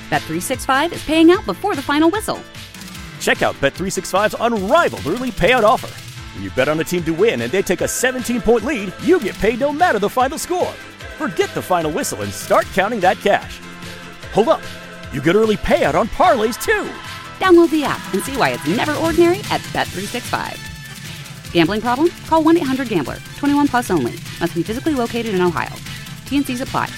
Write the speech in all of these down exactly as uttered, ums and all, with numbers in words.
Bet three sixty-five is paying out before the final whistle. Check out Bet three sixty-five's unrivaled early payout offer. When you bet on a team to win and they take a seventeen-point lead, you get paid no matter the final score. Forget the final whistle and start counting that cash. Hold up. You get early payout on parlays, too. Download the app and see why it's never ordinary at Bet three sixty-five. Gambling problem? Call one eight hundred gambler. twenty-one plus only. Must be physically located in Ohio. T N Cs apply.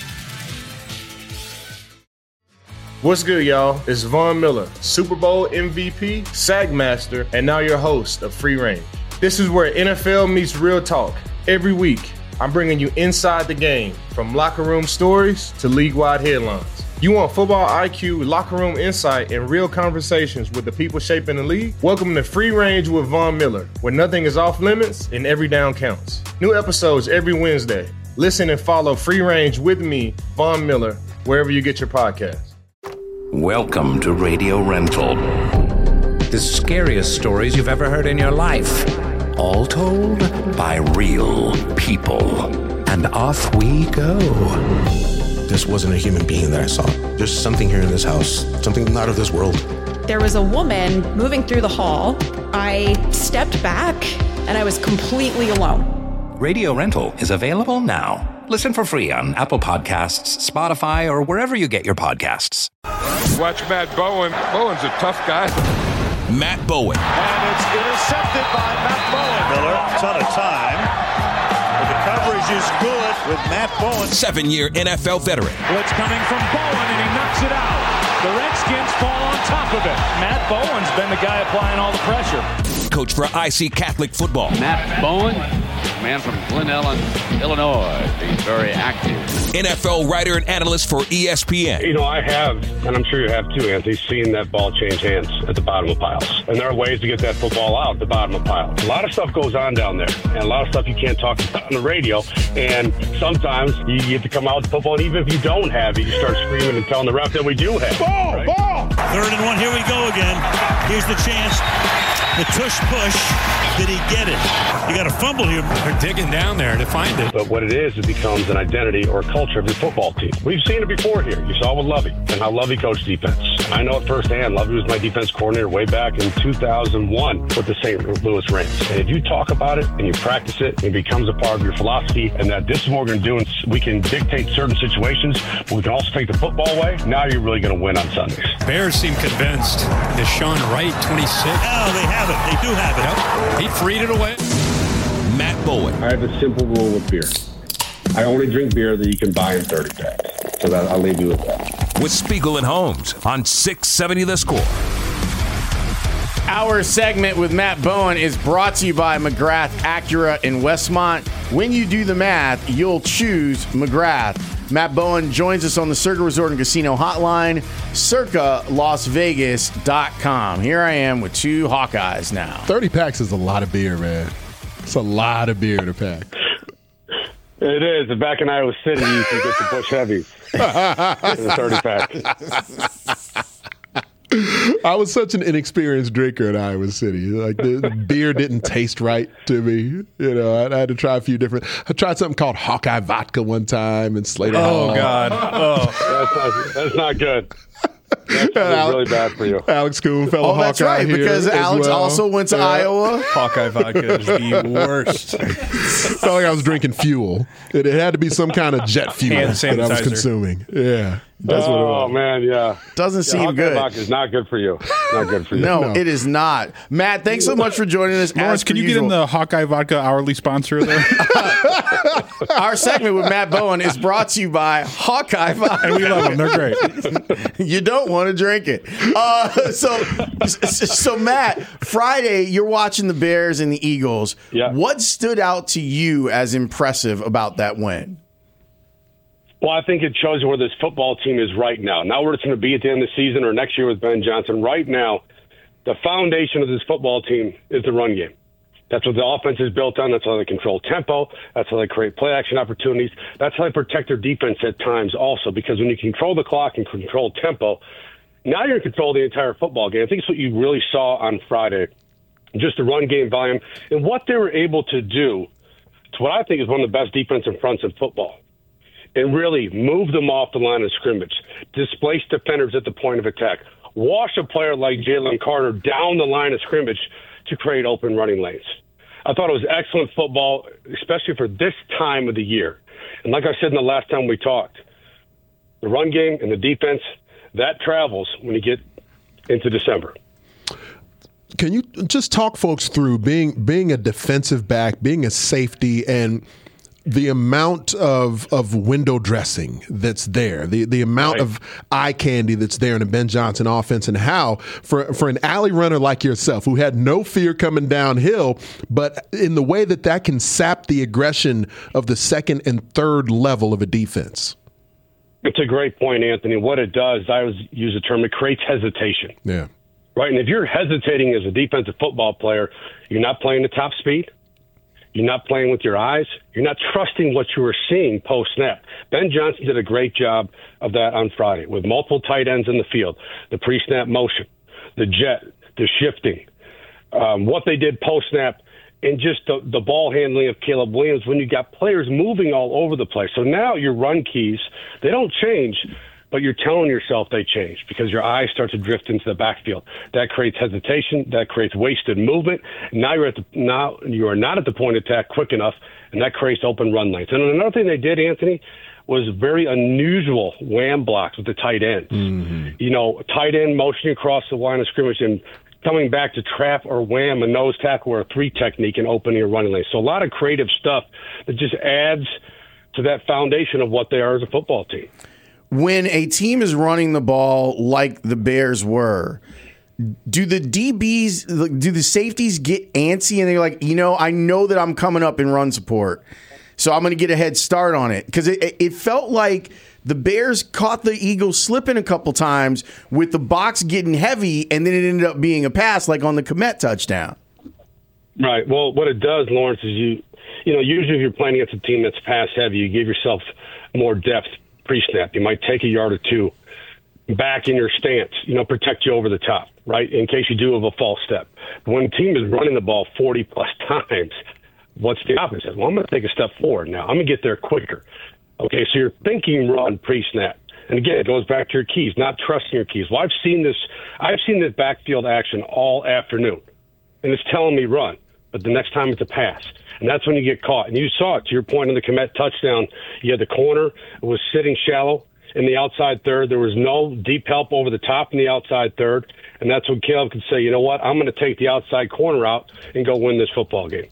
What's good, y'all? It's Von Miller, Super Bowl M V P, Sack Master, and now your host of Free Range. This is where N F L meets real talk. Every week, I'm bringing you inside the game, from locker room stories to league-wide headlines. You want football I Q, locker room insight, and real conversations with the people shaping the league? Welcome to Free Range with Von Miller, where nothing is off limits and every down counts. New episodes every Wednesday. Listen and follow Free Range with me, Von Miller, wherever you get your podcasts. Welcome to Radio Rental. The scariest stories you've ever heard in your life. All told by real people. And off we go. This wasn't a human being that I saw. There's something here in this house, something not of this world. There was a woman moving through the hall. I stepped back and I was completely alone. Radio Rental is available now. Listen for free on Apple Podcasts, Spotify, or wherever you get your podcasts. Watch Matt Bowen. Bowen's a tough guy. Matt Bowen. And it's intercepted by Matt Bowen. Miller, ton of time. But the coverage is good with Matt Bowen. Seven-year N F L veteran. Blitz coming from Bowen, and he knocks it out. The Redskins fall on top of it. Matt Bowen's been the guy applying all the pressure. Coach for I C Catholic football. Matt Bowen, man from Glen Ellen, Illinois, being very active. N F L writer and analyst for E S P N. You know, I have, and I'm sure you have too, Anthony, seen that ball change hands at the bottom of piles. And there are ways to get that football out at the bottom of piles. A lot of stuff goes on down there, and a lot of stuff you can't talk about on the radio. And sometimes you get to come out with the football, and even if you don't have it, you start screaming and telling the ref that we do have it. Ball, right? Ball! Third and one, here we go again. Here's the chance. The tush push. Did he get it? You got to fumble here. They're digging down there to find it. But what it is, it becomes an identity or a culture of your football team. We've seen it before here. You saw with Lovey and how Lovey coached defense. I know it firsthand. Lovey was my defense coordinator way back in two thousand one with the Saint Louis Rams. And if you talk about it and you practice it, it becomes a part of your philosophy, and that this is what we're going to do, and we can dictate certain situations, but we can also take the football away. Now you're really going to win on Sundays. Bears seem convinced. Deshaun Wright, twenty-six. Oh, they have it. They do have it. Yep. He freed it away. Matt Bowen. I have a simple rule with beer. I only drink beer that you can buy in thirty packs. So that, I'll leave you with that. With Spiegel and Holmes on six seventy The Score. Our segment with Matt Bowen is brought to you by McGrath Acura in Westmont. When you do the math, you'll choose McGrath. Matt Bowen joins us on the Circa Resort and Casino hotline, circa las vegas dot com. Here I am with two Hawkeyes now. thirty packs is a lot of beer, man. It's a lot of beer to pack. It is. And back in Iowa City, you can get the Busch Heavies in a thirty pack. I was such an inexperienced drinker in Iowa City. Like, the beer didn't taste right to me. You know, I, I had to try a few different. I tried something called Hawkeye Vodka one time and Slater. Oh, Hall. God. Oh, that's not, that's not good. That's Alex, really bad for you. Alex Kuhn, fellow Oh, that's Hawkeye right, here because as Alex well. also went to Yeah. Iowa. Hawkeye vodka is the worst. Felt like I was drinking fuel. It, it had to be some kind of jet fuel Hand that I was sanitizer. consuming. Yeah. That's oh, what it was. man, yeah. Doesn't yeah, seem Hawkeye good. vodka is not good for you. Not good for you. No, No. it is not. Matt, thanks so much for joining us. Lawrence, As can per you usual, get in the Hawkeye vodka hourly sponsor there? Our segment with Matt Bowen is brought to you by Hawkeye Vodka. And we love them. They're great. You don't want to drink it. Uh, so, so Matt, Friday, you're watching the Bears and the Eagles. Yeah. What stood out to you as impressive about that win? Well, I think it shows you where this football team is right now. Not where it's going to be at the end of the season or next year with Ben Johnson. Right now, the foundation of this football team is the run game. That's what the offense is built on. That's how they control tempo. That's how they create play-action opportunities. That's how they protect their defense at times also, because when you control the clock and control tempo, now you're in control of the entire football game. I think it's what you really saw on Friday, just the run game volume and what they were able to do to what I think is one of the best defensive fronts in football. and really move them off the line of scrimmage, displace defenders at the point of attack, wash a player like Jalen Carter down the line of scrimmage to create open running lanes. I thought it was excellent football, especially for this time of the year. And like I said in the last time we talked, the run game and the defense, that travels when you get into December. Can you just talk folks through being being a defensive back, being a safety, and the amount of of window dressing that's there, the the amount right. of eye candy that's there in a Ben Johnson offense, and how for for an alley runner like yourself who had no fear coming downhill, but in the way that that can sap the aggression of the second and third level of a defense. It's a great point, Anthony. What it does, I always use the term, it creates hesitation. Yeah. Right, and if you're hesitating as a defensive football player, you're not playing at top speed. You're not playing with your eyes. You're not trusting what you were seeing post-snap. Ben Johnson did a great job of that on Friday with multiple tight ends in the field, the pre-snap motion, the jet, the shifting, um, what they did post-snap, and just the, the ball handling of Caleb Williams when you got players moving all over the place. So now your run keys, they don't change, but you're telling yourself they change because your eyes start to drift into the backfield. That creates hesitation. That creates wasted movement. Now you're at the now you are not at the point of attack quick enough, and that creates open run lanes. And another thing they did, Anthony, was very unusual wham blocks with the tight ends. Mm-hmm. You know, tight end motioning across the line of scrimmage and coming back to trap or wham a nose tackle or a three technique and opening a running lane. So a lot of creative stuff that just adds to that foundation of what they are as a football team. When a team is running the ball like the Bears were, do the D Bs, do the safeties get antsy and they're like, you know, I know that I'm coming up in run support, so I'm going to get a head start on it? Because it, it felt like the Bears caught the Eagles slipping a couple times with the box getting heavy, and then it ended up being a pass like on the Kmet touchdown. Right. Well, what it does, Lawrence, is you, you know, usually if you're playing against a team that's pass heavy, you give yourself more depth pre-snap. You might take a yard or two back in your stance, you know, protect you over the top, right, in case you do have a false step. But when a team is running the ball forty-plus times, what's the opposite? Well, I'm going to take a step forward now. I'm going to get there quicker. Okay, so you're thinking run pre-snap. And again, it goes back to your keys, not trusting your keys. Well, I've seen this I've seen this backfield action all afternoon, and it's telling me run, but the next time it's a pass. And that's when you get caught. And you saw it, to your point on the Kmet touchdown. You had the corner. It was sitting shallow in the outside third. There was no deep help over the top in the outside third. And that's when Caleb could say, you know what, I'm going to take the outside corner out and go win this football game.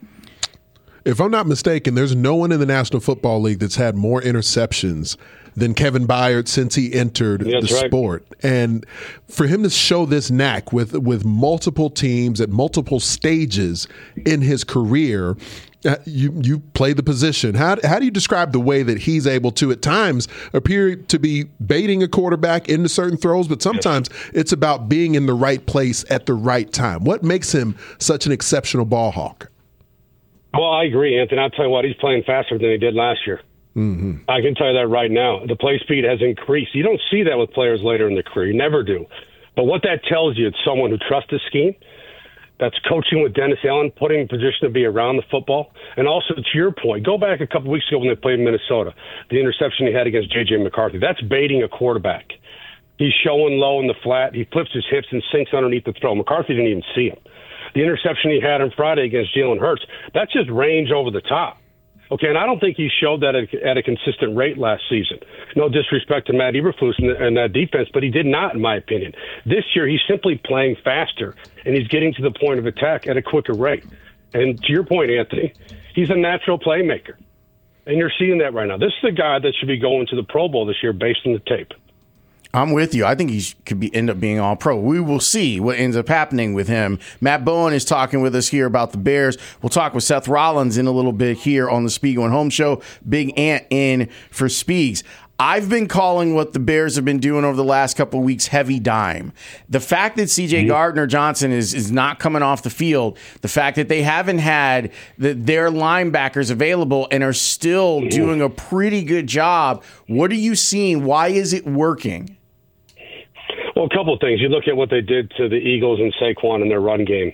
If I'm not mistaken, there's no one in the National Football League that's had more interceptions than Kevin Byard since he entered That's the right. sport. And for him to show this knack with with multiple teams at multiple stages in his career, uh, you you play the position. How how do you describe the way that he's able to at times appear to be baiting a quarterback into certain throws, but sometimes yes. it's about being in the right place at the right time? What makes him such an exceptional ball hawk? Well, I agree, Anthony. I'll tell you what, he's playing faster than he did last year. Mm-hmm. I can tell you that right now. The play speed has increased. You don't see that with players later in their career. You never do. But what that tells you, it's someone who trusts the scheme, that's coaching with Dennis Allen, putting in position to be around the football. And also, to your point, go back a couple weeks ago when they played Minnesota, the interception he had against J J McCarthy. That's baiting a quarterback. He's showing low in the flat. He flips his hips and sinks underneath the throw. McCarthy didn't even see him. The interception he had on Friday against Jalen Hurts, that's just range over the top. Okay, and I don't think he showed that at, at a consistent rate last season. No disrespect to Matt Eberflus and, and that defense, but he did not, in my opinion. This year, he's simply playing faster, and he's getting to the point of attack at a quicker rate. And to your point, Anthony, he's a natural playmaker, and you're seeing that right now. This is a guy that should be going to the Pro Bowl this year based on the tape. I'm with you. I think he could be end up being all pro. We will see what ends up happening with him. Matt Bowen is talking with us here about the Bears. We'll talk with Seth Rollins in a little bit here on the Spiegel and Home Show. Big Ant in for Spiegs. I've been calling what the Bears have been doing over the last couple of weeks heavy dime. The fact that C J Gardner-Johnson is, is not coming off the field, the fact that they haven't had the, their linebackers available and are still doing a pretty good job, what are you seeing? Why is it working? Well, a couple of things. You look at what they did to the Eagles and Saquon in their run game.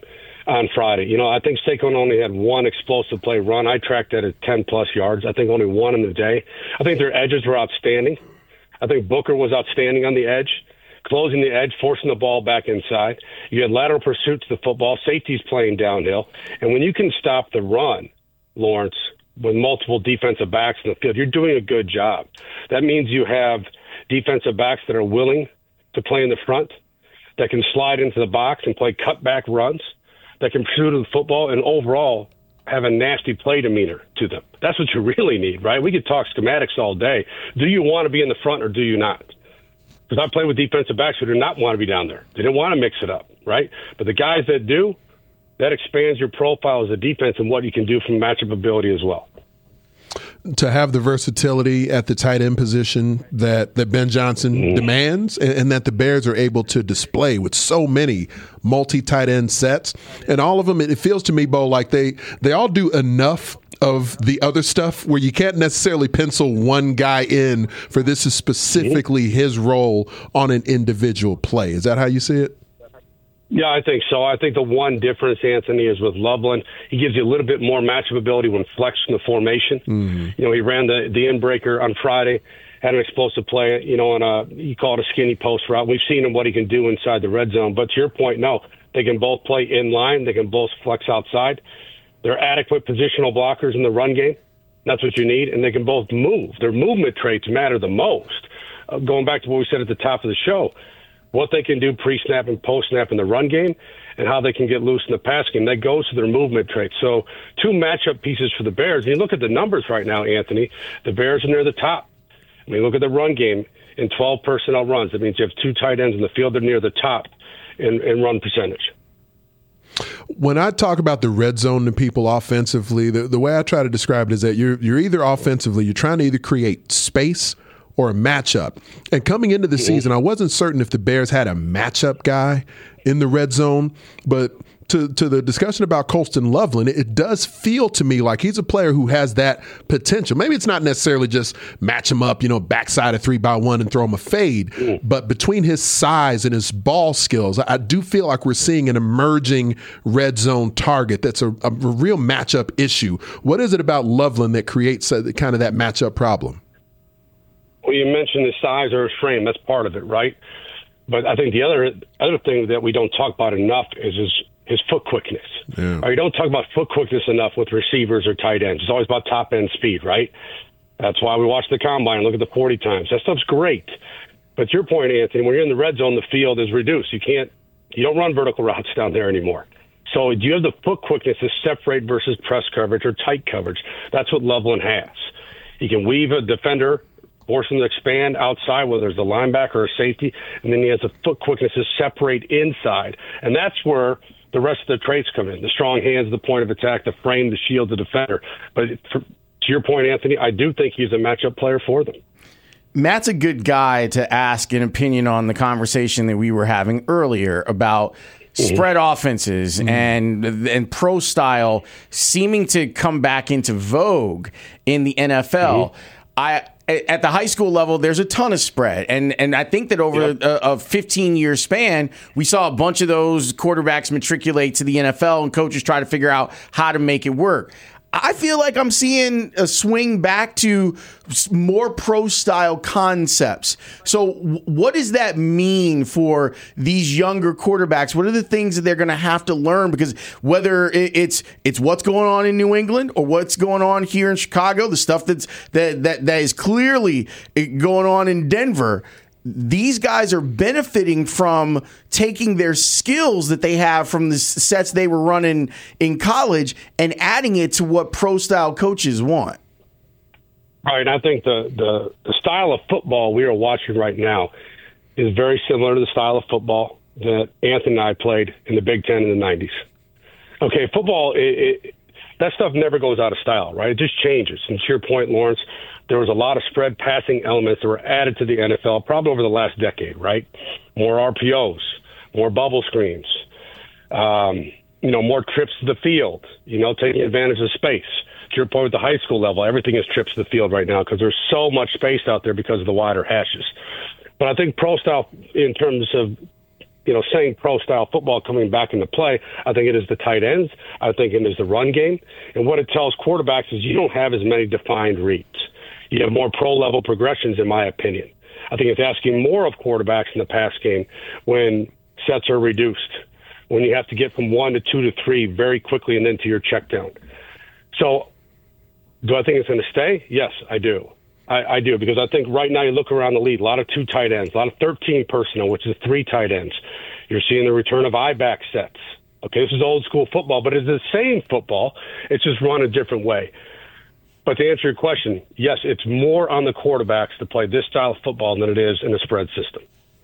on Friday. You know, I think Saquon only had one explosive play run. I tracked that at ten-plus yards. I think only one in the day. I think their edges were outstanding. I think Booker was outstanding on the edge, closing the edge, forcing the ball back inside. You had lateral pursuit to the football. Safety's playing downhill. And when you can stop the run, Lawrence, with multiple defensive backs in the field, you're doing a good job. That means you have defensive backs that are willing to play in the front, that can slide into the box and play cutback runs, that can pursue the football, and overall have a nasty play demeanor to them. That's what you really need, right? We could talk schematics all day. Do you want to be in the front or do you not? Because I play with defensive backs who do not want to be down there. They didn't want to mix it up, right? But the guys that do, that expands your profile as a defense and what you can do from matchup ability as well. To have the versatility at the tight end position that, that Ben Johnson mm-hmm. demands and, and that the Bears are able to display with so many multi-tight end sets. And all of them, it feels to me, Bo, like they, they all do enough of the other stuff where you can't necessarily pencil one guy in for this is specifically mm-hmm. his role on an individual play. Is that how you see it? Yeah, I think so. I think the one difference, Anthony, is with Loveland. He gives you a little bit more matchup ability when flexing the formation. Mm-hmm. You know, he ran the, the in-breaker on Friday, had an explosive play, you know, on a, he called a skinny post route. We've seen him what he can do inside the red zone. But to your point, no, they can both play in line. They can both flex outside. They're adequate positional blockers in the run game. That's what you need. And they can both move. Their movement traits matter the most. Uh, going back to what we said at the top of the show, what they can do pre-snap and post-snap in the run game and how they can get loose in the pass game. That goes to their movement traits. So two matchup pieces for the Bears. And you look at the numbers right now, Anthony, the Bears are near the top. I mean, look at the run game in twelve personnel runs. That means you have two tight ends in the field. They're near the top in, in run percentage. When I talk about the red zone to people offensively, the, the way I try to describe it is that you're you're either offensively, you're trying to either create space or a matchup. And coming into the season, I wasn't certain if the Bears had a matchup guy in the red zone, but to, to the discussion about Colston Loveland, it, it does feel to me like he's a player who has that potential. Maybe it's not necessarily just match him up, you know, backside a three by one and throw him a fade, but between his size and his ball skills, I do feel like we're seeing an emerging red zone target that's a, a real matchup issue. What is it about Loveland that creates a, kind of that matchup problem? Well, you mentioned his size or his frame. That's part of it, right? But I think the other other thing that we don't talk about enough is his, his foot quickness. Yeah. Or you don't talk about foot quickness enough with receivers or tight ends. It's always about top-end speed, right? That's why we watch the combine and look at the forty times. That stuff's great. But to your point, Anthony, when you're in the red zone, the field is reduced. You can't, you don't run vertical routes down there anymore. So do you have the foot quickness to separate versus press coverage or tight coverage? That's what Loveland has. He can weave a defender, force him to expand outside, whether it's a linebacker or a safety, and then he has the foot quickness to separate inside. And that's where the rest of the traits come in. The strong hands, the point of attack, the frame, the shield, the defender. But for, to your point, Anthony, I do think he's a matchup player for them. Matt's a good guy to ask an opinion on the conversation that we were having earlier about spread mm-hmm. offenses mm-hmm. and and pro style seeming to come back into vogue in the N F L. Mm-hmm. I At the high school level, there's a ton of spread. And and I think that over yep. a, a fifteen-year span, we saw a bunch of those quarterbacks matriculate to the N F L and coaches try to figure out how to make it work. I feel like I'm seeing a swing back to more pro-style concepts. So what does that mean for these younger quarterbacks? What are the things that they're going to have to learn? Because whether it's it's what's going on in New England or what's going on here in Chicago, the stuff that's that that, that is clearly going on in Denver, these guys are benefiting from taking their skills that they have from the sets they were running in college and adding it to what pro-style coaches want. Right, and I think the, the, the style of football we are watching right now is very similar to the style of football that Anthony and I played in the Big Ten in the nineties. Okay, football, it, it, that stuff never goes out of style, right? It just changes. And to your point, Lawrence, there was a lot of spread passing elements that were added to the N F L probably over the last decade, right? More R P Os, more bubble screens, um, you know, more trips to the field, you know, taking advantage of space. To your point, at the high school level, everything is trips to the field right now because there's so much space out there because of the wider hashes. But I think pro style, in terms of you know, saying pro-style football coming back into play, I think it is the tight ends. I think it is the run game. And what it tells quarterbacks is you don't have as many defined reads. You have more pro-level progressions, in my opinion. I think it's asking more of quarterbacks in the pass game when sets are reduced, when you have to get from one to two to three very quickly and then to your check down. So do I think it's going to stay? Yes, I do. I, I do, because I think right now you look around the league, a lot of two tight ends, a lot of thirteen personnel, which is three tight ends. You're seeing the return of I-back sets. Okay, this is old school football, but it's the same football. It's just run a different way. But to answer your question, yes, it's more on the quarterbacks to play this style of football than it is in a spread system.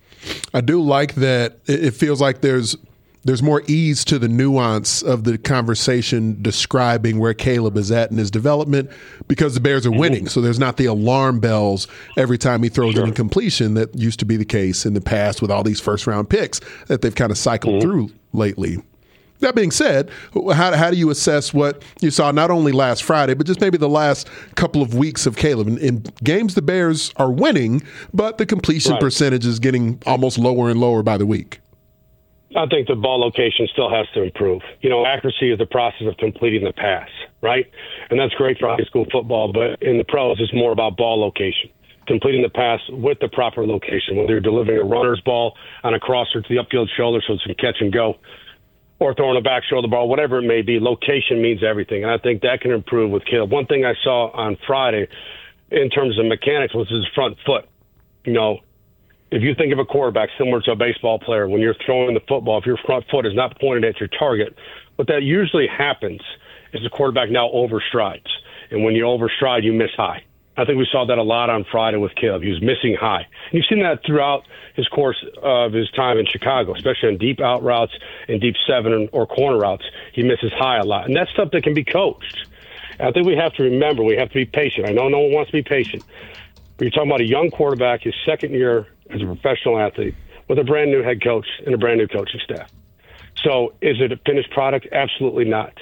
I do like that it feels like there's there's more ease to the nuance of the conversation describing where Caleb is at in his development because the Bears are winning. So there's not the alarm bells every time he throws sure. an incompletion that used to be the case in the past with all these first-round picks that they've kind of cycled mm-hmm. through lately. That being said, how, how do you assess what you saw not only last Friday, but just maybe the last couple of weeks of Caleb? In, in games, the Bears are winning, but the completion right. percentage is getting almost lower and lower by the week. I think the ball location still has to improve. You know, accuracy is the process of completing the pass, right? And that's great for high school football, but in the pros, it's more about ball location. Completing the pass with the proper location, whether you're delivering a runner's ball on a crosser to the upfield shoulder so it's a catch and go, or throwing a back shoulder ball, whatever it may be, location means everything. And I think that can improve with Caleb. One thing I saw on Friday in terms of mechanics was his front foot. You know, if you think of a quarterback similar to a baseball player, when you're throwing the football, if your front foot is not pointed at your target, what that usually happens is the quarterback now overstrides. And when you overstride, you miss high. I think we saw that a lot on Friday with Caleb. He was missing high. And you've seen that throughout his course of his time in Chicago, especially on deep out routes and deep seven or corner routes. He misses high a lot. And that's stuff that can be coached. And I think we have to remember, we have to be patient. I know no one wants to be patient. But you're talking about a young quarterback, his second year as a professional athlete, with a brand new head coach and a brand new coaching staff. So is it a finished product? Absolutely not.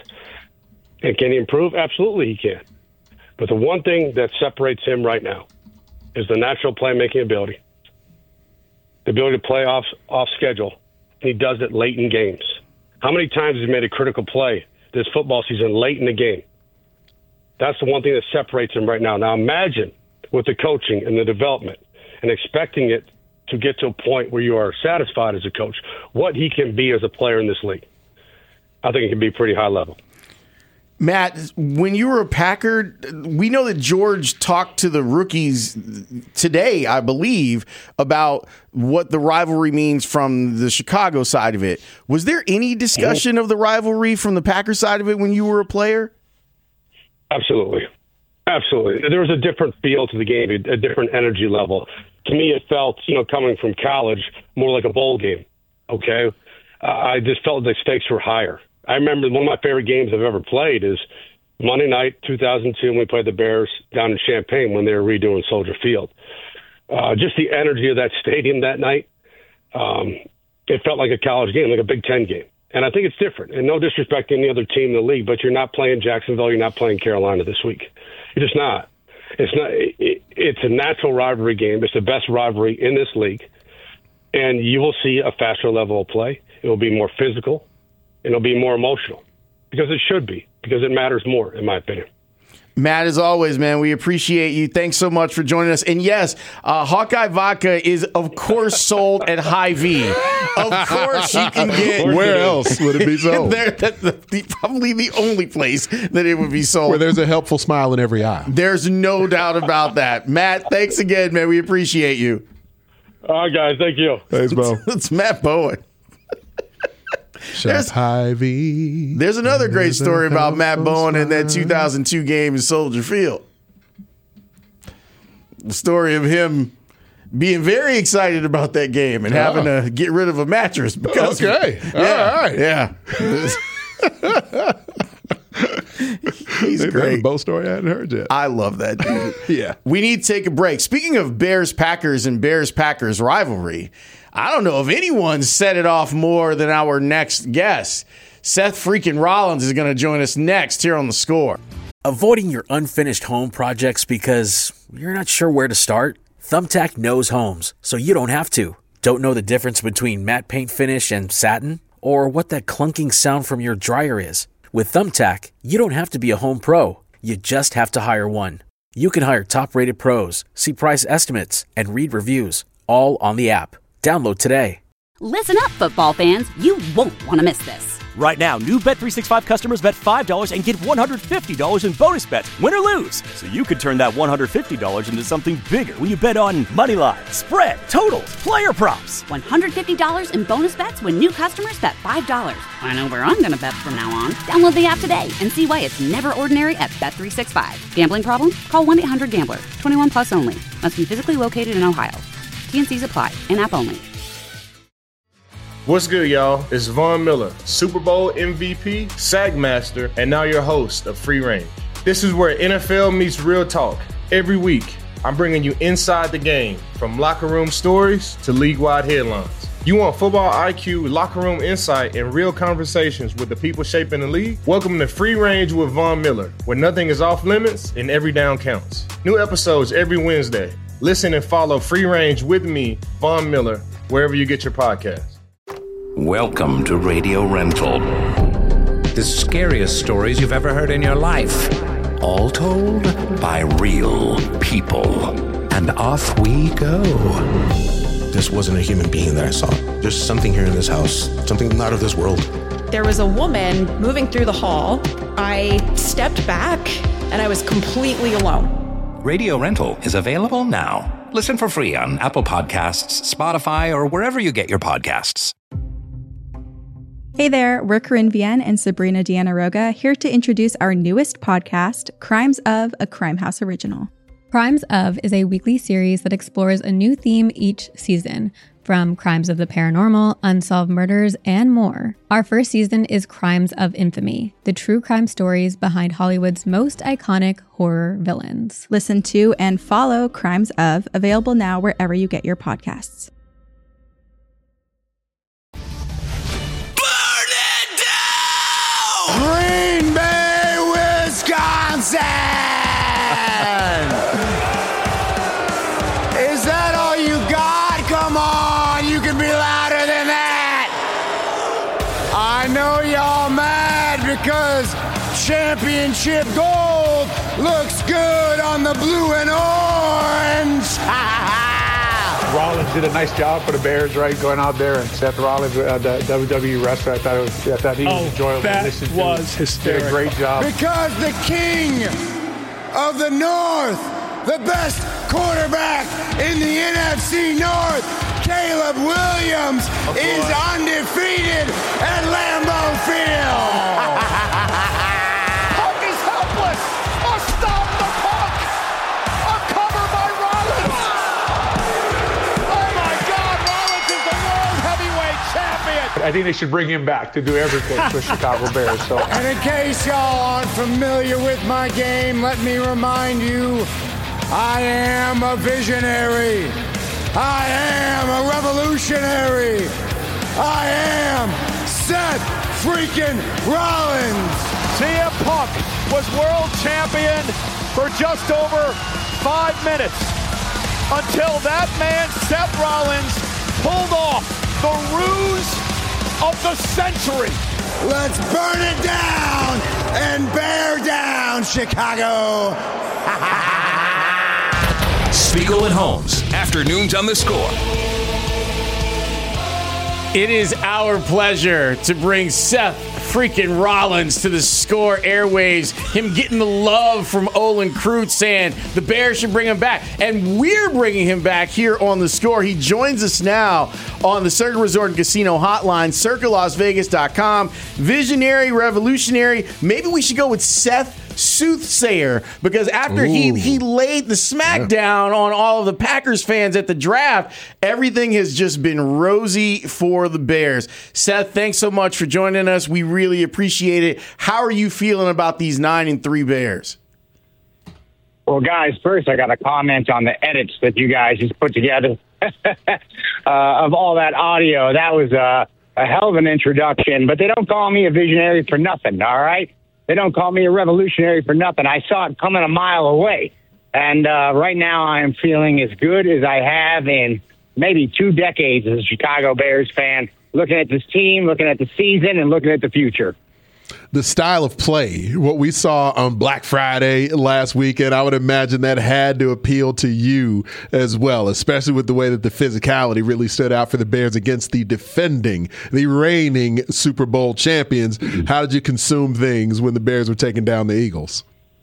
And can he improve? Absolutely he can. But the one thing that separates him right now is the natural playmaking ability, the ability to play off off schedule. And he does it late in games. How many times has he made a critical play this football season late in the game? That's the one thing that separates him right now. Now imagine with the coaching and the development and expecting it to get to a point where you are satisfied as a coach, what he can be as a player in this league. I think it can be pretty high level. Matt, when you were a Packer, we know that George talked to the rookies today, I believe, about what the rivalry means from the Chicago side of it. Was there any discussion mm-hmm. of the rivalry from the Packer side of it when you were a player? Absolutely. Absolutely. There was a different feel to the game, a different energy level. To me, it felt, you know, coming from college, more like a bowl game, okay? Uh, I just felt the stakes were higher. I remember one of my favorite games I've ever played is Monday night, two thousand two, when we played the Bears down in Champaign when they were redoing Soldier Field. Uh, just the energy of that stadium that night, um, it felt like a college game, like a Big Ten game. And I think it's different. And no disrespect to any other team in the league, but you're not playing Jacksonville, you're not playing Carolina this week. You're just not. It's not. It, it's a natural rivalry game. It's the best rivalry in this league. And you will see a faster level of play. It will be more physical. It'll be more emotional because it should be, because it matters more, in my opinion. Matt, as always, man, we appreciate you. Thanks so much for joining us. And yes, uh, Hawkeye Vodka is, of course, sold at Hy-Vee. Of course you can get. Where else would it be sold? There, that, the, the, probably the only place that it would be sold. Where there's a helpful smile in every eye. There's no doubt about that. Matt, thanks again, man. We appreciate you. All right, guys. Thank you. Thanks, Bo. It's Matt Bowen. There's, Hy-Vee. There's another great story about Matt Bowen and that two thousand two game in Soldier Field. The story of him being very excited about that game and oh. having to get rid of a mattress. Because okay. Of, yeah, all right. Yeah. He's They've great. A Bo story I hadn't heard yet. I love that dude. Yeah. We need to take a break. Speaking of Bears-Packers and Bears-Packers rivalry, I don't know if anyone set it off more than our next guest. Seth freaking Rollins is going to join us next here on The Score. Avoiding your unfinished home projects because you're not sure where to start? Thumbtack knows homes, so you don't have to. Don't know the difference between matte paint finish and satin? Or what that clunking sound from your dryer is? With Thumbtack, you don't have to be a home pro. You just have to hire one. You can hire top-rated pros, see price estimates, and read reviews, all on the app. Download today. Listen up, football fans. You won't want to miss this. Right now, new Bet three sixty-five customers bet five dollars and get one hundred fifty dollars in bonus bets, win or lose. So you could turn that one hundred fifty dollars into something bigger when you bet on money line, spread, totals, player props. one hundred fifty dollars in bonus bets when new customers bet five dollars. I know where I'm going to bet from now on. Download the app today and see why it's never ordinary at Bet three sixty-five. Gambling problem? Call one eight hundred gambler. twenty-one plus only. Must be physically located in Ohio. T N Cs apply. In-app only. What's good, y'all? It's Von Miller, Super Bowl M V P, SAG Master, and now your host of Free Range. This is where N F L meets real talk. Every week, I'm bringing you inside the game, from locker room stories to league-wide headlines. You want football I Q, locker room insight, and real conversations with the people shaping the league? Welcome to Free Range with Von Miller, where nothing is off limits and every down counts. New episodes every Wednesday. Listen and follow Free Range with me, Von Miller, wherever you get your podcasts. Welcome to Radio Rental. The scariest stories you've ever heard in your life. All told by real people. And off we go. This wasn't a human being that I saw. There's something here in this house, something not of this world. There was a woman moving through the hall. I stepped back and I was completely alone. Radio Rental is available now. Listen for free on Apple Podcasts, Spotify, or wherever you get your podcasts. Hey there, we're Corinne Vienne and Sabrina Diana-Roga here to introduce our newest podcast, Crimes of, a Crime House original. Crimes of is a weekly series that explores a new theme each season, from crimes of the paranormal, unsolved murders, and more. Our first season is Crimes of Infamy, the true crime stories behind Hollywood's most iconic horror villains. Listen to and follow Crimes of, available now wherever you get your podcasts. Green Bay, Wisconsin! Is that all you got? Come on, you can be louder than that! I know y'all mad because championship gold looks good on the blue and orange! Rollins did a nice job for the Bears, right? Going out there, and Seth Rollins, uh, the W W E wrestler, I thought it was, I thought he was oh, enjoyable that to listen to. was hysterical. Did a great job. Because the king of the North, the best quarterback in the N F C North, Caleb Williams, oh, is undefeated at Lambeau Field. Oh. Puck is helpless. A stop the puck. A cover by Rollins. I think they should bring him back to do everything for Chicago Bears. So. And in case y'all aren't familiar with my game, let me remind you, I am a visionary. I am a revolutionary. I am Seth freaking Rollins. C M Punk was world champion for just over five minutes until that man, Seth Rollins, pulled off the ruse of the century. Let's burn it down and bear down Chicago. Spiegel and Holmes, afternoons on The Score. It is our pleasure to bring Seth freaking Rollins to the Score airwaves. Him getting the love from Olin Kreutz saying the Bears should bring him back. And we're bringing him back here on The Score. He joins us now on the Circa Resort and Casino hotline, circa las vegas dot com. Visionary, revolutionary. Maybe we should go with Seth Soothsayer, because after Ooh. he he laid the smackdown on all of the Packers fans at the draft, everything has just been rosy for the Bears. Seth, thanks so much for joining us. We really appreciate it. How are you feeling about these nine and three Bears? Well, guys, first I got to comment on the edits that you guys just put together uh, of all that audio. That was uh, a hell of an introduction, but they don't call me a visionary for nothing, all right? They don't call me a revolutionary for nothing. I saw it coming a mile away. And uh, right now I am feeling as good as I have in maybe two decades as a Chicago Bears fan, looking at this team, looking at the season, and looking at the future. The style of play, what we saw on Black Friday last weekend, I would imagine that had to appeal to you as well, especially with the way that the physicality really stood out for the Bears against the defending, the reigning Super Bowl champions. How did you consume things when the Bears were taking down the Eagles?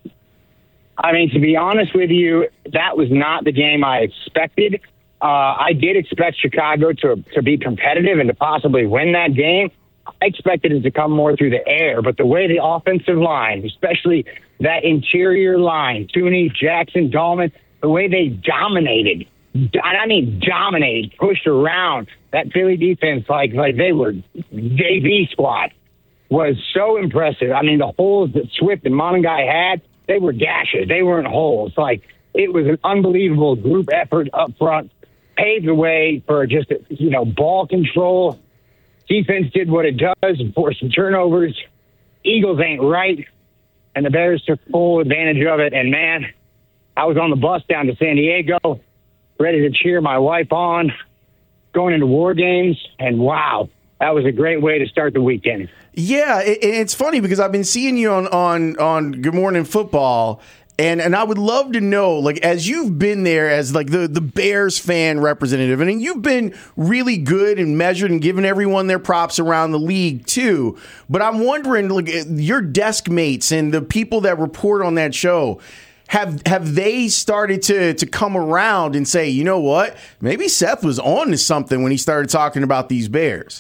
I mean, to be honest with you, that was not the game I expected. Uh, I did expect Chicago to to be competitive and to possibly win that game. I expected it to come more through the air, but the way the offensive line, especially that interior line, Tooney, Jackson, Dahlman, the way they dominated, I mean dominated, pushed around that Philly defense like like they were J V squad, was so impressive. I mean, the holes that Swift and Monangai had, they were gashes. They weren't holes. Like, it was an unbelievable group effort up front, paved the way for just, you know, ball control. Defense did what it does and forced some turnovers. Eagles ain't right, and the Bears took full advantage of it. And, man, I was on the bus down to San Diego, ready to cheer my wife on, going into War Games, and, wow, that was a great way to start the weekend. Yeah, it, it's funny because I've been seeing you on, on, on Good Morning Football, And and I would love to know, like, as you've been there as like the, the Bears fan representative, and you've been really good and measured and giving everyone their props around the league too. But I'm wondering, like, your desk mates and the people that report on that show, have have they started to to come around and say, you know what, maybe Seth was on to something when he started talking about these Bears?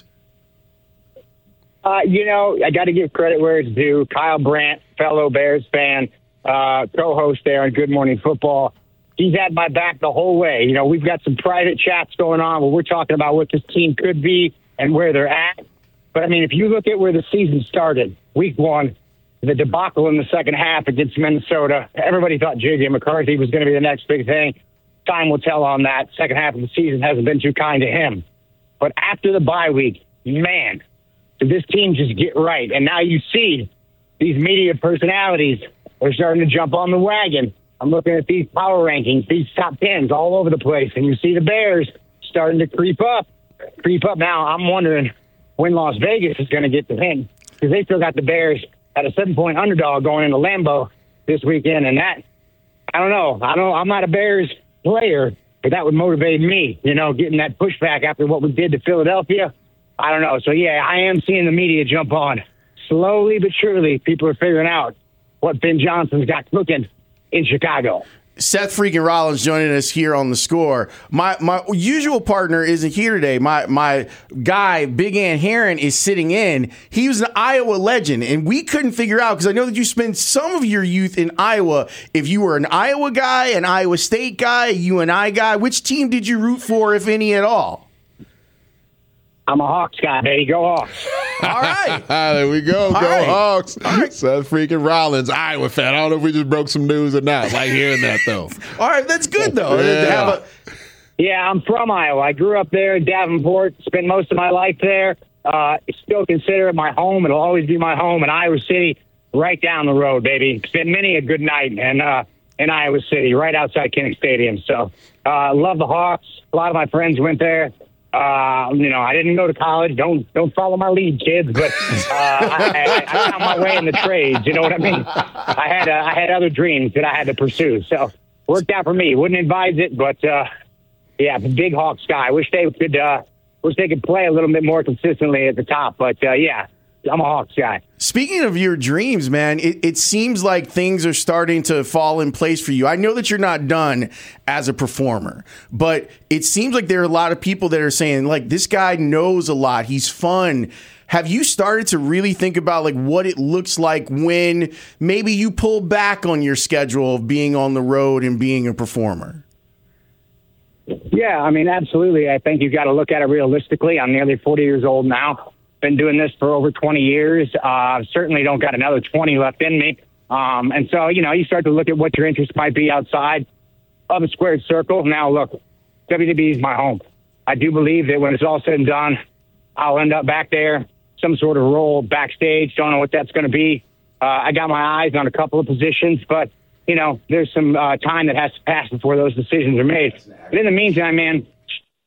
Uh, you know, I got to give credit where it's due. Kyle Brandt, fellow Bears fan, Uh, co-host there on Good Morning Football. He's had my back the whole way. You know, we've got some private chats going on where we're talking about what this team could be and where they're at. But, I mean, if you look at where the season started, week one, the debacle in the second half against Minnesota, everybody thought J J McCarthy was going to be the next big thing. Time will tell on that. Second half of the season hasn't been too kind to him. But after the bye week, man, did this team just get right. And now you see these media personalities, they're starting to jump on the wagon. I'm looking at these power rankings, these top tens all over the place, and you see the Bears starting to creep up. Creep up. Now, I'm wondering when Las Vegas is going to get the hint, because they still got the Bears at a seven-point underdog going into Lambeau this weekend, and that, I don't know. I don't. I'm not a Bears player, but that would motivate me, you know, getting that pushback after what we did to Philadelphia. I don't know. So, yeah, I am seeing the media jump on. Slowly but surely, people are figuring out what Ben Johnson's got cooking in Chicago. Seth freaking Rollins joining us here on The Score. My my usual partner isn't here today. My my guy, Big Ant Heron, is sitting in. He was an Iowa legend, and we couldn't figure out, because I know that you spent some of your youth in Iowa, if you were an Iowa guy, an Iowa State guy, a U N I guy. Which team did you root for, if any at all? I'm a Hawks guy, baby. Go Hawks. All right. There we go. All go right. Hawks. Right. Seth freaking Rollins, Iowa fan. I don't know if we just broke some news or not. Like hearing that, though. All right. That's good, though. Yeah. To have a- Yeah, I'm from Iowa. I grew up there in Davenport, spent most of my life there. Uh, still consider it my home. It'll always be my home in Iowa City, right down the road, baby. Spent many a good night in, uh, in Iowa City, right outside Kinnick Stadium. So uh, love the Hawks. A lot of my friends went there. Uh, you know, I didn't go to college. Don't don't follow my lead, kids. But uh, I, I, I found my way in the trades. You know what I mean? I had uh, I had other dreams that I had to pursue. So worked out for me. Wouldn't advise it, but uh, yeah, big Hawks guy. Wish they could. Uh, wish they could play a little bit more consistently at the top. But uh, yeah, I'm a Hawks guy. Speaking of your dreams, man, it, it seems like things are starting to fall in place for you. I know that you're not done as a performer, but it seems like there are a lot of people that are saying, like, this guy knows a lot. He's fun. Have you started to really think about, like, what it looks like when maybe you pull back on your schedule of being on the road and being a performer? Yeah, I mean, absolutely. I think you've got to look at it realistically. I'm nearly forty years old now. Been doing this for over twenty years. Uh, certainly don't got another twenty left in me. Um, and so, you know, you start to look at what your interests might be outside of a squared circle. Now, look, W W E is my home. I do believe that when it's all said and done, I'll end up back there, some sort of role backstage. Don't know what that's going to be. Uh, I got my eyes on a couple of positions, but, you know, there's some uh, time that has to pass before those decisions are made. But in the meantime, man,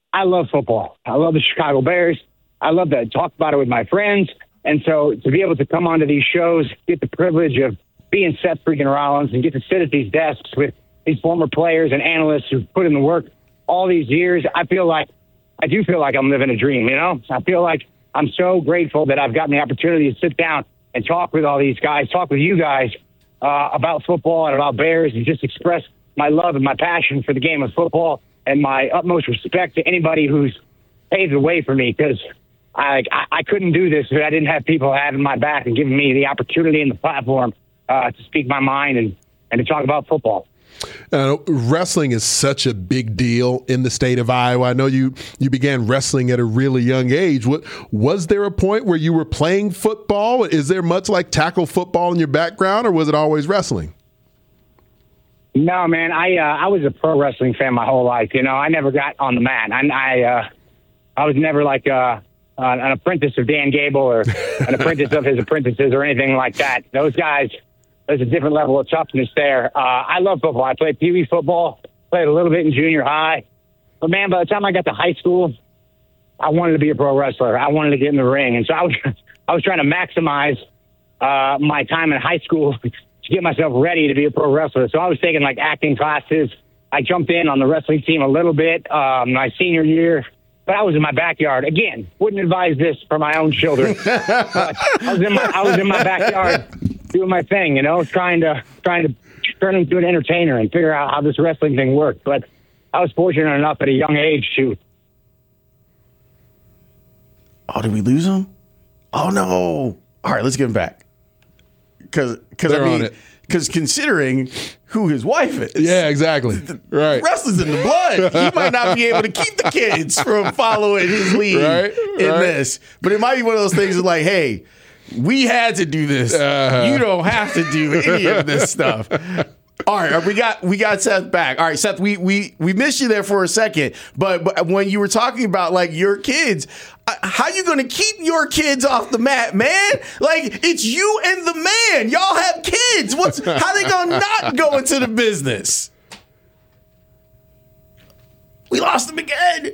I love football. I love the Chicago Bears. I love to talk about it with my friends. And so to be able to come onto these shows, get the privilege of being Seth freaking Rollins and get to sit at these desks with these former players and analysts who've put in the work all these years, I feel like, I do feel like I'm living a dream, you know? I feel like I'm so grateful that I've gotten the opportunity to sit down and talk with all these guys, talk with you guys uh, about football and about Bears, and just express my love and my passion for the game of football and my utmost respect to anybody who's paved the way for me, because I, I, I couldn't do this if I didn't have people having my back and giving me the opportunity and the platform uh, to speak my mind and, and to talk about football. Uh, wrestling is such a big deal in the state of Iowa. I know you you began wrestling at a really young age. What, was there a point where you were playing football? Is there much like tackle football in your background, or was it always wrestling? No, man. I uh, I was a pro wrestling fan my whole life. You know, I never got on the mat. I I, uh, I was never like uh, an apprentice of Dan Gable or an apprentice of his apprentices or anything like that. Those guys. There's a different level of toughness there. Uh, I love football. I played Pee Wee football, played a little bit in junior high. But, man, by the time I got to high school, I wanted to be a pro wrestler. I wanted to get in the ring. And so I was I was trying to maximize uh, my time in high school to get myself ready to be a pro wrestler. So I was taking, like, acting classes. I jumped in on the wrestling team a little bit um, my senior year. But I was in my backyard. Again, wouldn't advise this for my own children. But I was in my I was in my backyard doing my thing, you know, trying to trying to turn into an entertainer and figure out how this wrestling thing worked. But I was fortunate enough at a young age to. Oh, did we lose him? Oh no! All right, let's get him back. Because because I mean, because considering who his wife is, yeah, exactly, right. Wrestling's in the blood. He might not be able to keep the kids from following his lead right, in right. this, but it might be one of those things of like, hey. We had to do this. Uh-huh. You don't have to do any of this stuff. All right, we got we got Seth back. All right, Seth, we we we missed you there for a second, but, but when you were talking about like your kids, uh, how you going to keep your kids off the mat, man? Like it's you and the man. Y'all have kids. What's how they going to not go into the business? We lost them again.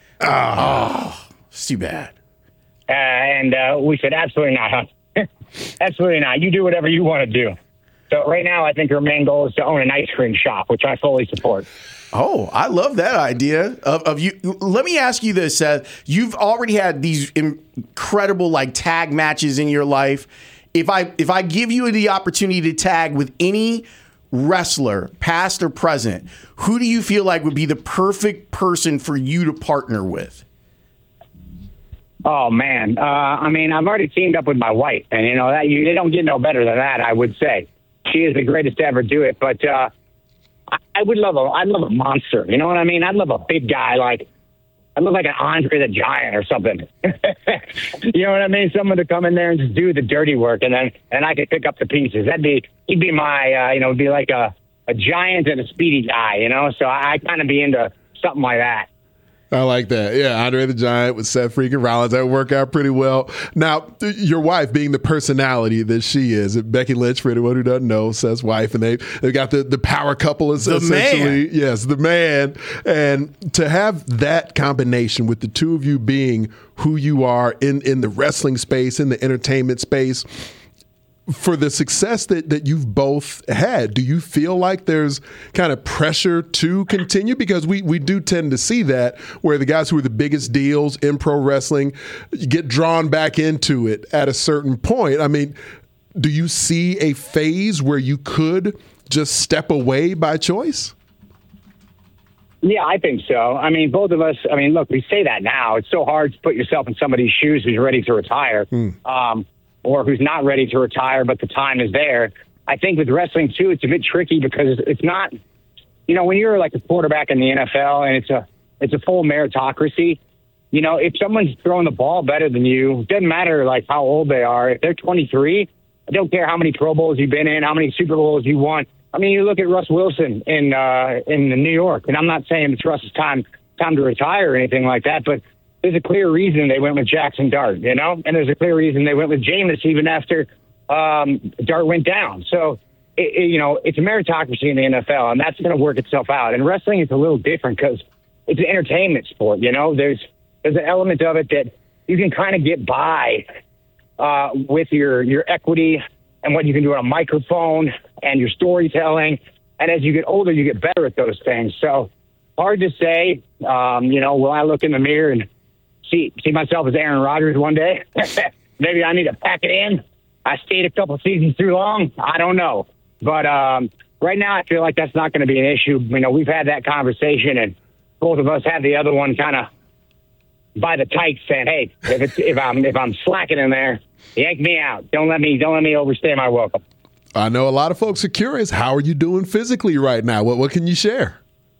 Oh, it's too bad. Uh, and uh, we said, absolutely not. Absolutely not. You do whatever you want to do. So right now, I think her main goal is to own an ice cream shop, which I fully support. Oh, I love that idea of, of you. Let me ask you this, Seth. You've already had these incredible like tag matches in your life. If I if I give you the opportunity to tag with any wrestler, past or present, who do you feel like would be the perfect person for you to partner with? Oh, man. Uh, I mean, I've already teamed up with my wife, and, you know, that you, they don't get no better than that, I would say. She is the greatest to ever do it. But uh, I, I would love a, I'd love a monster. You know what I mean? I'd love a big guy like, I'd love like an Andre the Giant or something. You know what I mean? Someone to come in there and just do the dirty work, and then and I could pick up the pieces. That'd be, he'd be my, uh, you know, it'd be like a, a giant and a speedy guy, you know? So I, I kind of be into something like that. I like that. Yeah, Andre the Giant with Seth freaking Rollins. That would work out pretty well. Now, your wife being the personality that she is, Becky Lynch, for anyone who doesn't know, Seth's wife, and they, they've got the, the power couple the essentially. Man. Yes, the man. And to have that combination with the two of you being who you are in, in the wrestling space, in the entertainment space, for the success that, that you've both had, do you feel like there's kind of pressure to continue? Because we, we do tend to see that where the guys who are the biggest deals in pro wrestling get drawn back into it at a certain point. I mean, do you see a phase where you could just step away by choice? Yeah, I think so. I mean, both of us, I mean, look, we say that now. It's so hard to put yourself in somebody's shoes who's ready to retire. Mm. Um, or who's not ready to retire, but the time is there. I think with wrestling, too, it's a bit tricky because it's not, you know, when you're like a quarterback in the N F L and it's a it's a full meritocracy, you know, if someone's throwing the ball better than you, it doesn't matter, like, how old they are. If they're twenty-three, I don't care how many Pro Bowls you've been in, how many Super Bowls you won. I mean, you look at Russ Wilson in uh, in New York, and I'm not saying it's Russ's time, time to retire or anything like that, but there's a clear reason they went with Jackson Dart, you know, and there's a clear reason they went with Jameis even after um, Dart went down. So, it, it, you know, it's a meritocracy in the N F L, and that's going to work itself out. And wrestling is a little different because it's an entertainment sport. You know, there's there's an element of it that you can kind of get by uh, with your your equity and what you can do on a microphone and your storytelling. And as you get older, you get better at those things. So hard to say. Um, you know, will I look in the mirror and see see myself as Aaron Rodgers one day? Maybe I need to pack it in. I stayed a couple seasons too long. I don't know. But um, right now, I feel like that's not going to be an issue. You know, we've had that conversation, and both of us have the other one kind of by the tights, saying, "Hey, if it's if I'm if I'm slacking in there, yank me out. Don't let me don't let me overstay my welcome." I know a lot of folks are curious. How are you doing physically right now? What what can you share?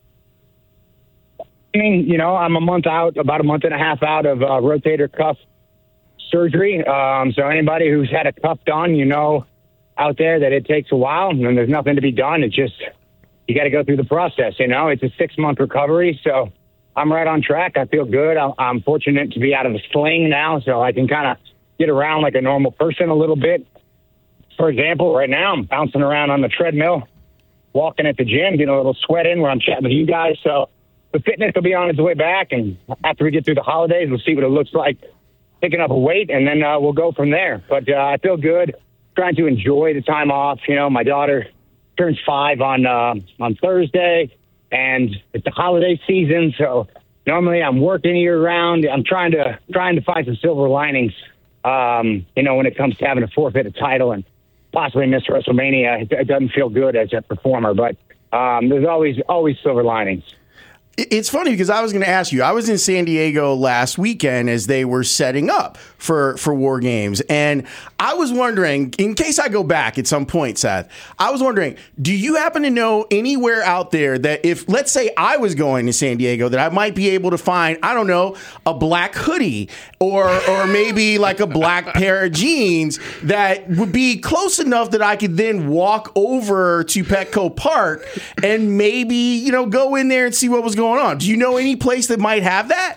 I mean, you know, I'm a month out, about a month and a half out of uh, rotator cuff surgery. Um, so anybody who's had a cuff done, you know, out there that it takes a while and there's nothing to be done. It's just, you got to go through the process. You know, it's a six month recovery. So I'm right on track. I feel good. I'm fortunate to be out of the sling now, so I can kind of get around like a normal person a little bit. For example, right now I'm bouncing around on the treadmill, walking at the gym, getting a little sweat in where I'm chatting with you guys. So the fitness will be on its way back. And after we get through the holidays, we'll see what it looks like picking up a weight, and then uh, we'll go from there. But uh, I feel good, trying to enjoy the time off. You know, my daughter turns five on uh, on Thursday, and it's the holiday season, so normally I'm working year round. I'm trying to trying to find some silver linings, um, you know, when it comes to having to forfeit a title and possibly miss WrestleMania. It, it doesn't feel good as a performer, but um, there's always always silver linings. It's funny because I was going to ask you, I was in San Diego last weekend as they were setting up for, for War Games. And I was wondering, in case I go back at some point, Seth, I was wondering, do you happen to know anywhere out there that if, let's say I was going to San Diego, that I might be able to find, I don't know, a black hoodie or, or maybe like a black pair of jeans that would be close enough that I could then walk over to Petco Park and maybe, you know, go in there and see what was going on. Do you know any place that might have that?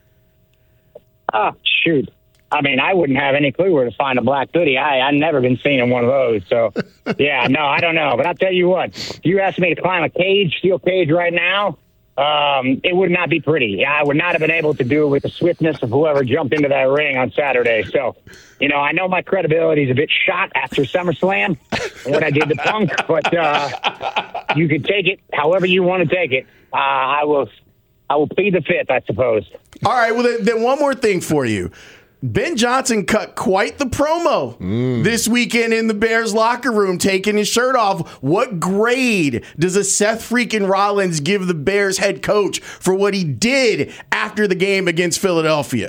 Oh, shoot. I mean, I wouldn't have any clue where to find a black hoodie. I, I've never been seen in one of those. So, yeah, no, I don't know. But I'll tell you what, if you asked me to climb a cage, steel cage right now, um, it would not be pretty. I would not have been able to do it with the swiftness of whoever jumped into that ring on Saturday. So, you know, I know my credibility is a bit shot after SummerSlam and what I did to Punk, but uh, you can take it however you want to take it. Uh, I will I will plead the fifth, I suppose. All right, well, then, then one more thing for you. Ben Johnson cut quite the promo mm. this weekend in the Bears locker room, taking his shirt off. What grade does a Seth freaking Rollins give the Bears head coach for what he did after the game against Philadelphia?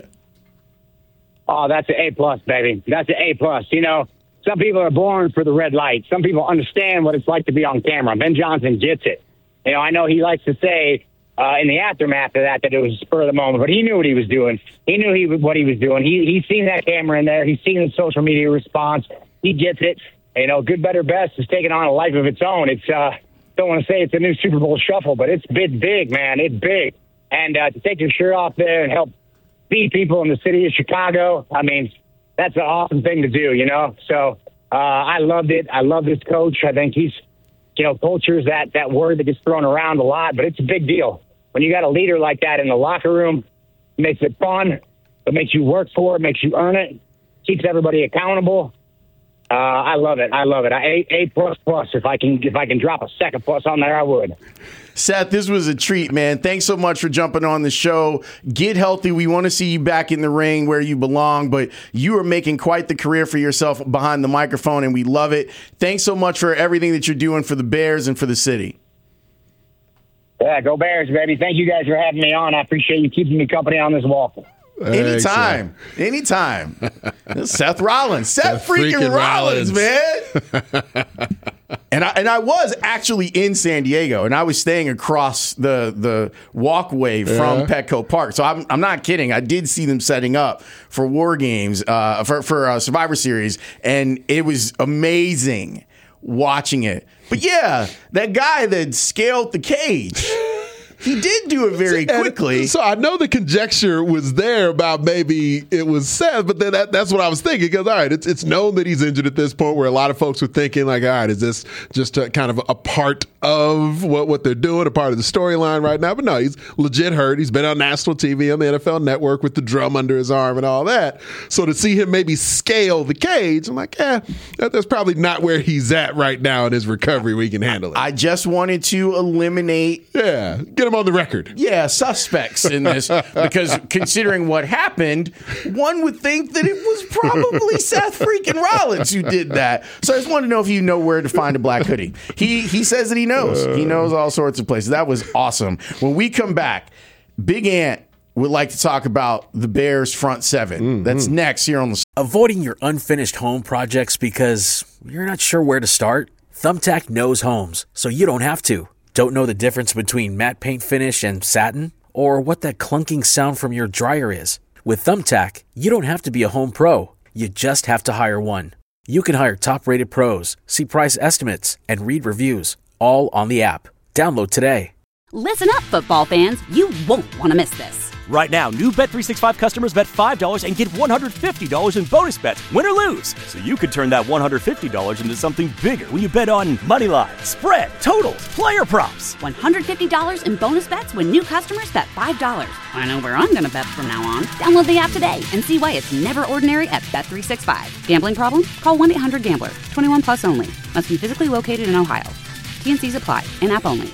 Oh, that's an A plus, baby. That's an A plus. You know, some people are born for the red light. Some people understand what it's like to be on camera. Ben Johnson gets it. You know, I know he likes to say uh, in the aftermath of that that it was a spur of the moment, but he knew what he was doing. He knew he what he was doing. He he's seen that camera in there. He's seen the social media response. He gets it. You know, Good, Better, Best is taking on a life of its own. It's uh, don't want to say it's a new Super Bowl shuffle, but it's big, big, man. It's big. And uh, to take your shirt off there and help beat people in the city of Chicago, I mean, that's an awesome thing to do, you know? So uh, I loved it. I love this coach. I think he's, you know, culture is that, that word that gets thrown around a lot, but it's a big deal. When you got a leader like that in the locker room, it makes it fun. It makes you work for it, makes you earn it, keeps everybody accountable. Uh, I love it. I love it. I, A, A plus plus. If I can, if I can drop a second plus on there, I would. Seth, this was a treat, man. Thanks so much for jumping on the show. Get healthy. We want to see you back in the ring where you belong, but you are making quite the career for yourself behind the microphone, and we love it. Thanks so much for everything that you're doing for the Bears and for the city. Yeah, go Bears, baby. Thank you guys for having me on. I appreciate you keeping me company on this walk. Anytime. Anytime. Seth Rollins. Seth, Seth freaking, freaking Rollins, Rollins, man. and I and I was actually in San Diego, and I was staying across the the walkway from yeah. Petco Park. So I'm I'm not kidding. I did see them setting up for War Games, uh, for for uh, Survivor Series, and it was amazing watching it. But yeah, that guy that scaled the cage. he did do it very quickly. And so I know the conjecture was there about maybe it was Seth, but then that, that's what I was thinking. Because all right, it's it's known that he's injured at this point, where a lot of folks were thinking like, all right, is this just a, kind of a part of what what they're doing, a part of the storyline right now? But no, he's legit hurt. He's been on national T V on the N F L Network with the drum under his arm and all that. So to see him maybe scale the cage, I'm like, eh, that, that's probably not where he's at right now in his recovery. We can handle it. I just wanted to eliminate, yeah, get him on the record. Yeah, suspects in this because considering what happened, one would think that it was probably Seth freaking Rollins who did that. So I just wanted to know if you know where to find a black hoodie. He he says that he knows. He knows all sorts of places. That was awesome. When we come back, Big Ant would like to talk about the Bears front seven. Mm-hmm. That's next here on the... Avoiding your unfinished home projects because you're not sure where to start? Thumbtack knows homes, so you don't have to. Don't know the difference between matte paint finish and satin? Or what that clunking sound from your dryer is? With Thumbtack, you don't have to be a home pro. You just have to hire one. You can hire top-rated pros, see price estimates, and read reviews, all on the app. Download today. Listen up, football fans. You won't want to miss this. Right now, new Bet three sixty-five customers bet five dollars and get one hundred fifty dollars in bonus bets, win or lose. So you could turn that one hundred fifty dollars into something bigger when you bet on money line, spread, totals, player props. one hundred fifty dollars in bonus bets when new customers bet five dollars. I know where I'm going to bet from now on. Download the app today and see why it's never ordinary at Bet three sixty-five. Gambling problem? Call one eight hundred gambler. twenty-one plus only. Must be physically located in Ohio. T N Cs apply. In-app only.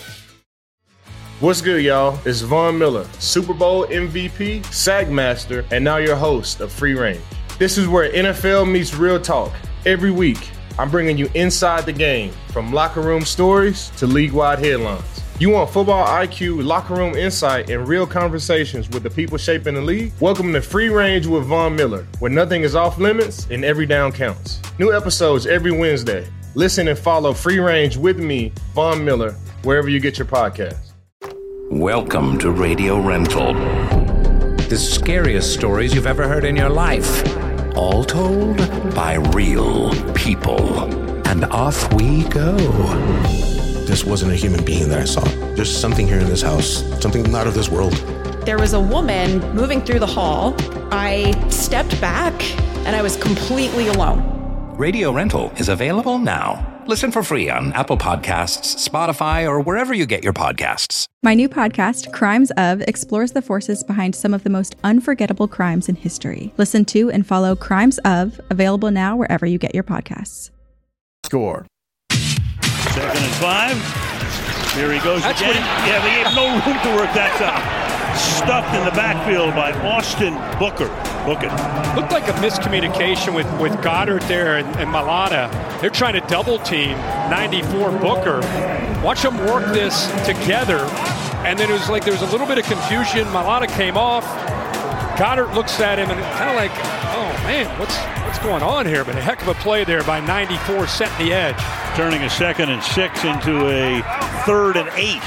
What's good, y'all? It's Von Miller, Super Bowl M V P, Sack Master, and now your host of Free Range. This is where N F L meets real talk. Every week, I'm bringing you inside the game, from locker room stories to league-wide headlines. You want football I Q, locker room insight, and real conversations with the people shaping the league? Welcome to Free Range with Von Miller, where nothing is off limits and every down counts. New episodes every Wednesday. Listen and follow Free Range with me, Von Miller, wherever you get your podcasts. Welcome to Radio Rental. The scariest stories you've ever heard in your life. All told by real people. And off we go. This wasn't a human being that I saw. There's something here in this house, something not of this world. There was a woman moving through the hall. I stepped back and I was completely alone. Radio Rental is available now. Listen for free on Apple Podcasts, Spotify, or wherever you get your podcasts. My new podcast, Crimes Of, explores the forces behind some of the most unforgettable crimes in history. Listen to and follow Crimes Of, available now wherever you get your podcasts. Score. Second and five. Here he goes That's again. He, yeah, they gave no room to work that time. Stuffed in the backfield by Austin Booker. Book it. Looked like a miscommunication with, with Goddard there and, and Malata. They're trying to double team ninety-four Booker. Watch them work this together. And then it was like there was a little bit of confusion. Malata came off. Goddard looks at him and kind of like, oh man, what's what's going on here? But a heck of a play there by ninety-four, setting the edge. Turning a second and six into a third and eight.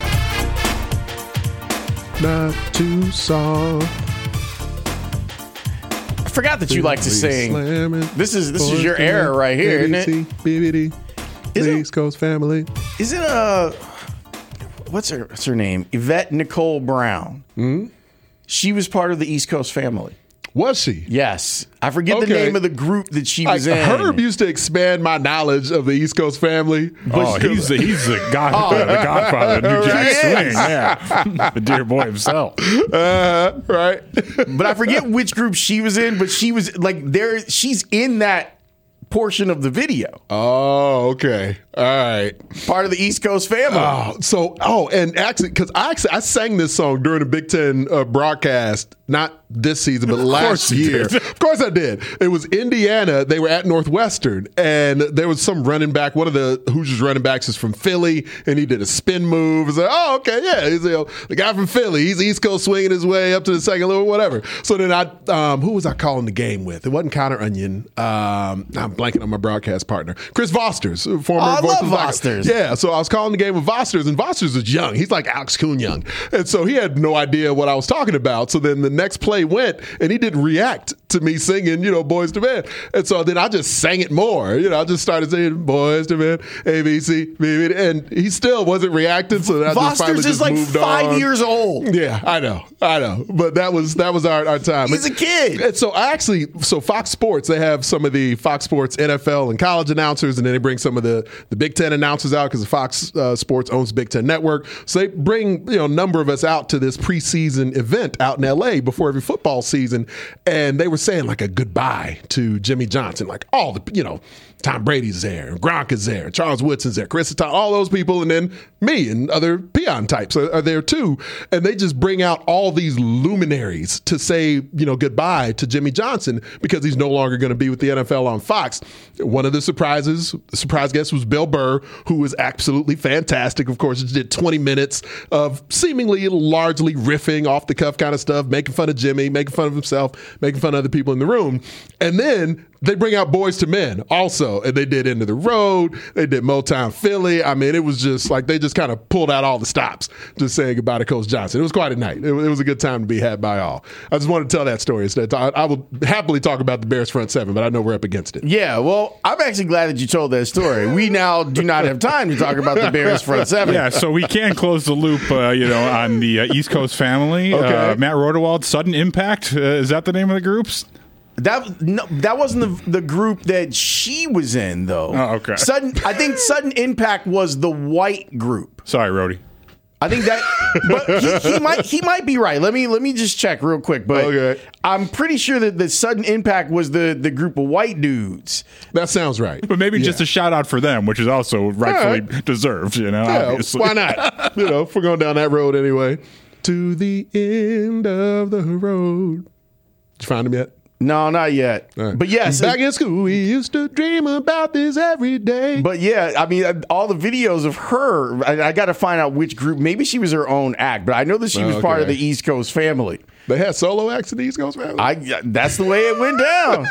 Not too soft. I forgot that you like to sing. This is this is your era right here, isn't it? B B D. The East Coast family. Is it a what's her what's her name? Yvette Nicole Brown. Mm-hmm. She was part of the East Coast family. Was she? Yes. I forget Okay. the name of the group that she was Like, in. Herb used to expand my knowledge of the East Coast family. Oh, he's the, he's the, god, Oh. the godfather of New Jack He Swing. is. Yeah. The dear boy himself. Uh, right. But I forget which group she was in, but she was like there she's in that portion of the video. Oh, okay. All right. Part of the East Coast family. Oh, so, oh, and actually, because I actually, I sang this song during the Big Ten uh, broadcast, not this season, but last you year. did. Of course I did. It was Indiana. They were at Northwestern, and there was some running back. One of the Hoosiers running backs is from Philly, and he did a spin move. It's like, oh, okay, yeah. He's, you know, the guy from Philly. He's East Coast swinging his way up to the second level, whatever. So then I, um, who was I calling the game with? It wasn't Connor Onion. Um, I'm blanking on my broadcast partner. Chris Vosters, former Oh, I Voice love of Vosters. Yeah, so I was calling the game with Vosters, and Vosters is young. He's like Alex Kuhn young. And so he had no idea what I was talking about. So then the next play went, and he didn't react to me singing, you know, Boys to Men. And so then I just sang it more. You know, I just started saying Boys to Men, A B C, B B, and he still wasn't reacting. So I just finally Foster's just is like moved five on. years old. Yeah, I know, I know. But that was that was our, our time. He's a kid. And so I actually, so Fox Sports, they have some of the Fox Sports N F L and college announcers, and then they bring some of the, the Big Ten announcers out because Fox uh, Sports owns Big Ten Network. So they bring, you know, a number of us out to this preseason event out in L A before every football season, and they were saying like a goodbye to Jimmy Johnson, like all the, you know, Tom Brady's there, Gronk is there, Charles Woodson's there, Chris Tom, all those people, and then me and other peon types are, are there too. And they just bring out all these luminaries to say, you know, goodbye to Jimmy Johnson because he's no longer going to be with the N F L on Fox. One of the surprises, the surprise guest was Bill Burr, who was absolutely fantastic. Of course, he did twenty minutes of seemingly largely riffing off the cuff kind of stuff, making fun of Jimmy, making fun of himself, making fun of other people in the room. And then they bring out Boys to Men also, and they did End of the Road, they did Motown Philly. I mean, it was just like they just kind of pulled out all the stops, just saying goodbye to Coach Johnson. It was quite a night. It, it was a good time to be had by all. I just wanted to tell that story. Instead, I, I will happily talk about the Bears front seven, but I know we're up against it. Yeah, well, I'm actually glad that you told that story. We now do not have time to talk about the Bears front seven. Yeah, so we can close the loop, uh, you know, on the uh, East Coast family. Okay. Uh, Matt Rodewald, Sudden Impact. Uh, is that the name of the groups? That no, that wasn't the the group that she was in, though. Oh, okay. Sudden, I think Sudden Impact was the white group. Sorry, Rody. I think that, but he, he might he might be right. Let me let me just check real quick. But okay. I'm pretty sure that the Sudden Impact was the the group of white dudes. That sounds right. But maybe Yeah. just a shout out for them, which is also rightfully right. deserved. You know, Yeah, obviously. why not? You know, if we're going down that road anyway. To the end of the road. Did you find him yet? No, not yet. Right. But yes, back in school, we used to dream about this every day. But yeah, I mean, all the videos of her, I, I got to find out which group. Maybe she was her own act, but I know that she was Oh, part of okay. the East Coast family. They had solo acts in the East Coast family? I, that's the way it went down.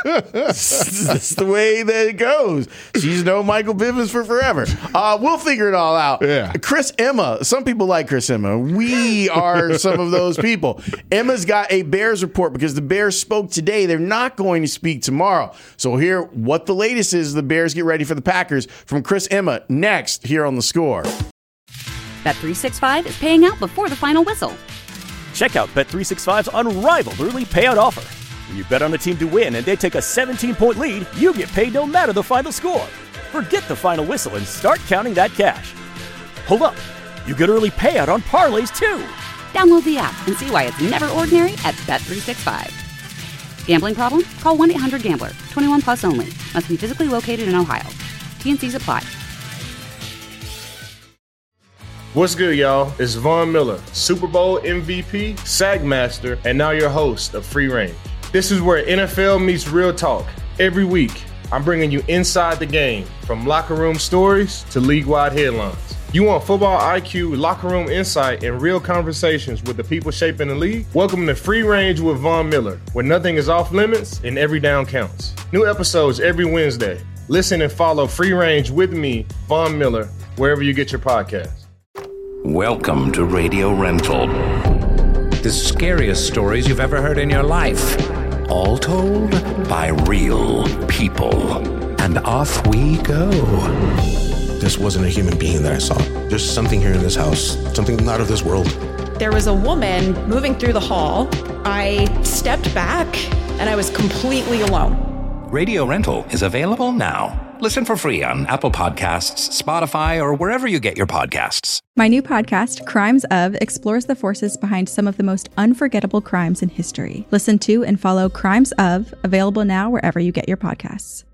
That's the way that it goes. She's known Michael Bivins for forever. Uh, we'll figure it all out. Yeah. Chris Emma. Some people like Chris Emma. We are some of those people. Emma's got a Bears report because the Bears spoke today. They're not going to speak tomorrow. So we'll hear what the latest is. The Bears get ready for the Packers from Chris Emma next here on The Score. Bet three sixty-five is paying out before the final whistle. Check out Bet three sixty-five's unrivaled early payout offer. When you bet on a team to win and they take a seventeen-point lead, you get paid no matter the final score. Forget the final whistle and start counting that cash. Hold up. You get early payout on parlays, too. Download the app and see why it's never ordinary at Bet three sixty-five. Gambling problem? Call one eight hundred gambler. twenty-one plus only. Must be physically located in Ohio. T and Cs apply. What's good, y'all? It's Von Miller, Super Bowl M V P, SAG Master, and now your host of Free Range. This is where N F L meets real talk. Every week, I'm bringing you inside the game, from locker room stories to league-wide headlines. You want football I Q, locker room insight, and real conversations with the people shaping the league? Welcome to Free Range with Von Miller, where nothing is off limits and every down counts. New episodes every Wednesday. Listen and follow Free Range with me, Von Miller, wherever you get your podcasts. Welcome to Radio Rental. The scariest stories you've ever heard in your life. All told by real people. And off we go. This wasn't a human being that I saw. There's something here in this house, something not of this world. There was a woman moving through the hall. I stepped back and I was completely alone. Radio Rental is available now. Listen for free on Apple Podcasts, Spotify, or wherever you get your podcasts. My new podcast, Crimes Of, explores the forces behind some of the most unforgettable crimes in history. Listen to and follow Crimes Of, available now wherever you get your podcasts.